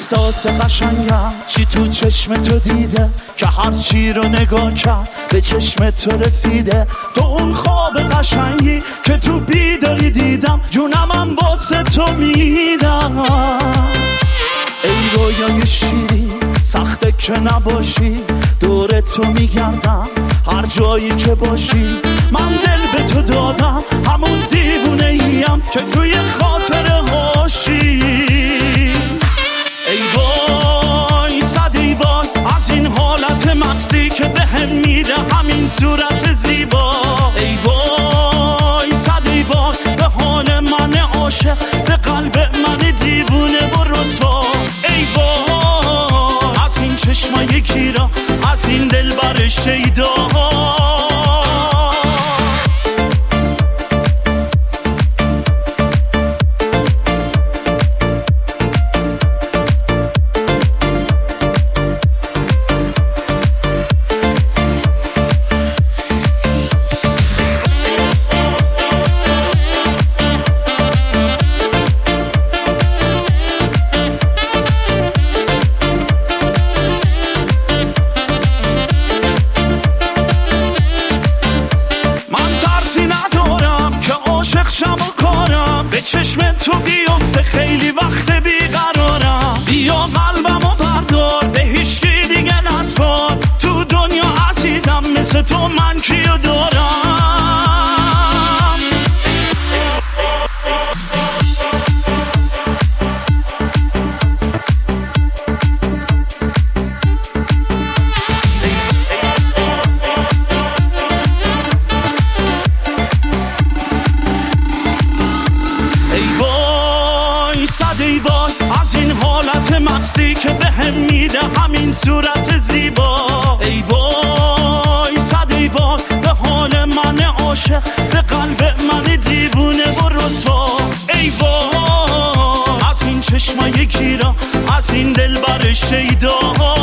احساس قشنگم چی تو چشم تو دیده که هر چی رو نگاه کرد به چشم تو رسیده. تو اون خواب قشنگی که تو بیداری دیدم، جونمم واسه تو میدم. ای رویای شیری سخته که نباشی، دور تو میگردم هر جایی که باشی. من دل به تو دادم، همون دیوونه ایم که توی خاطره هاشی. ای وای صد ای وای از این حالت مستی که بهم میده همین صورت زیبا. ای وای صد ای وای به حال من عاشق، به قلب من دیوونه و رسوا. ای وای از این چشمای گیرا، از این دلبر شیدا. عاشق شم و کارم به چشم تو بیفته، خیلی وقت بیقرارم. بیا قلبم و بردار، به هیچکی دیگه نسپار. تو دنیا عزیزم مثل تو من کیو دارم. ای وای از این حالت مستی که بهم میده همین صورت زیبا. ای وای صد ای وای به حال من عاشق، به قلب من دیوونه و رسوا. ای وای از این چشمای گیرا، از این دلبر شیدا.